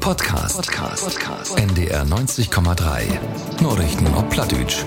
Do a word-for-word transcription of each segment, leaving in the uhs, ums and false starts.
Podcast. Podcast. Podcast. N D R neunzig Komma drei. Nachrichten auf Plattdeutsch.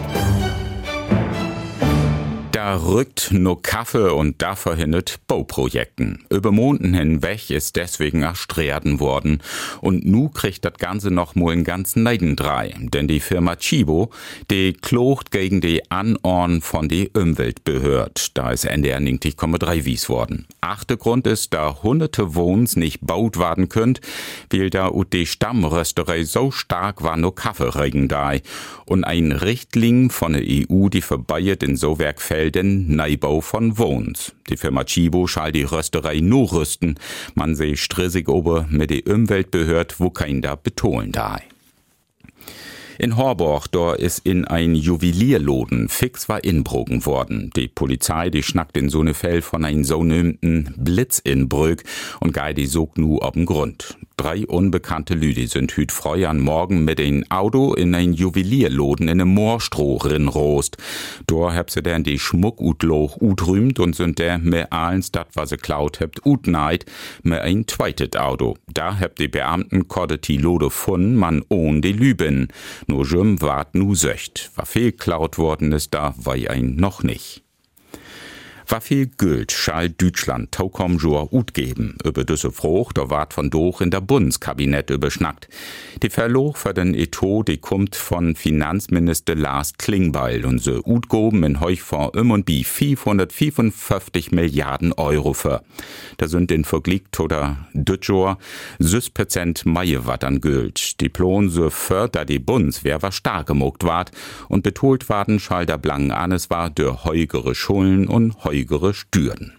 Da rückt no Kaffee und da verhindert Bauprojekten. Über Monaten hinweg ist deswegen erstreben worden. Und nu kriegt das Ganze noch mal einen ganzen Neidendrei. Denn die Firma Tchibo, die klogt gegen die Anordnung von die Umweltbehörde. Da ist N D R neunzig Komma drei wies worden. Achte Grund ist, da hunderte Wohns nicht baut werden könnt, weil da ut die Stammrösterei so stark war no Kaffeeregen da. Und ein Richtling von der E U, die verbeiert in so Werkfeld den Neubau von Wohns. Die Firma Tchibo schall die Rösterei nur rüsten. Man seh stressig ober mit der Umweltbehörde, wo kein da betonen da. In Horborg, da ist in ein Juwelierladen fix war inbrochen worden. Die Polizei, die schnackt in so ne Fell von ein sogenannten Blitzinbrück und gei die sog nu ob'n Grund. Drei unbekannte Lüde sind hüt freu an Morgen mit ein Auto in ein Juwelierladen in ne Moorstroh rinrost. Da hab sie denn die Schmuck utloch utrümt und sind der mehr alens dat, was sie klaut hebt, utneid, mehr ein zweitet Auto. Da hab die Beamten koddet die Lode von, man ohn die Lüben. Nur Jüm wart nu söcht. War viel klaut worden ist, da war ein noch nicht. War viel Geld schall Deutschland taukom jor utgeben. Über düsse Frucht, da ward von doch in der Bundeskabinett überschnackt. Die Verloch für den Etat, die kommt von Finanzminister Lars Klingbeil und so utgoben in Heuchfonds um und bi fünfhundertfünfundfünfzig Milliarden Euro für. Da sind in Vergleich oder Dütjor sechs Prozent Meie wat an Geld. Die Plon so für, da die Bundeswehr war stark gemogt ward und betolt warden schall der Blanken an, es war der heugere Schulden und heugere Stürden.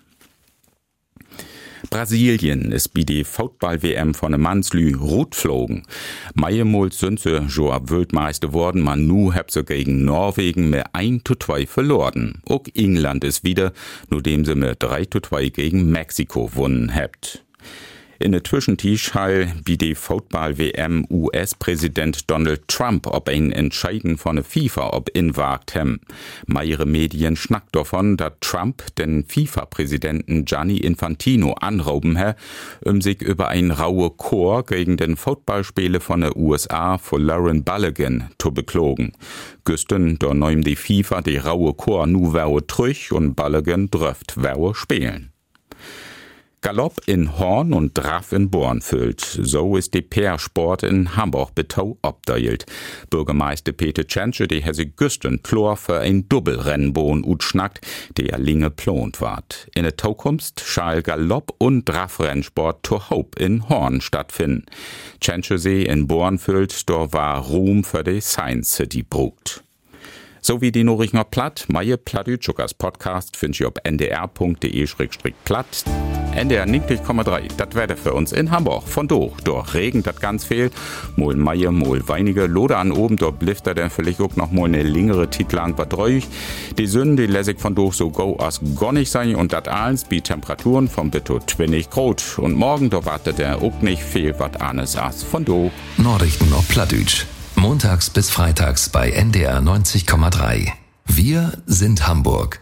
Brasilien ist bei die Football-W M von der Mannslü rot flogen. Meiemol sind sie schon Weltmeister worden, man nu hab sie gegen Norwegen mit ein zu zwei verloren. Auch England ist wieder, nur dem sie mit drei zu zwei gegen Mexiko gewonnen habt. In der Zwischentisch hall bei die Football-W M U S-Präsident Donald Trump ob ein Entscheiden von der FIFA ob inwagt hem. Meire Medien schnackt davon, dass Trump den FIFA-Präsidenten Gianni Infantino anrauben he, um sich über ein raue Chor gegen den Footballspiele von der U S A von Lauren Balogun zu beklogen. Güsten, da neum die FIFA die raue Chor nu wäre trüch und Balogun dröft wäre spielen. Galopp in Horn und Draff in Bornfüllt. So ist die Pärsport in Hamburg betau obdeilt. Bürgermeister Peter Tschentsche, die hesse Güsten Chlor für ein Doppelrennbohn utschnackt, der linge plont ward. In der Zukunft schall Galopp und Draffrennsport to Hope in Horn stattfinden. Tschentsche See in Bornfüllt, da war Ruhm für die Science City brugt. So wie die Nachrichten auf Platt, meine Plattdeutsch Podcast findest du auf n d r punkt d e slash platt. N D R neunzig Komma drei, das Wetter für uns in Hamburg. Von doch, dort regnet das ganz viel. Mol Meier, mol weinige Lode an oben, dort blifft er dann vielleicht auch noch mal eine längere Zeit lang was ruhig. Die Sünden, die lässig von doch so go as gar nicht sein und das alles bei Temperaturen von bitte zwanzig Grad. Und morgen, da wartet er auch nicht viel was anes as von doch. Nachrichten auf Plattdeutsch. Montags bis freitags bei N D R neunzig Komma drei. Wir sind Hamburg.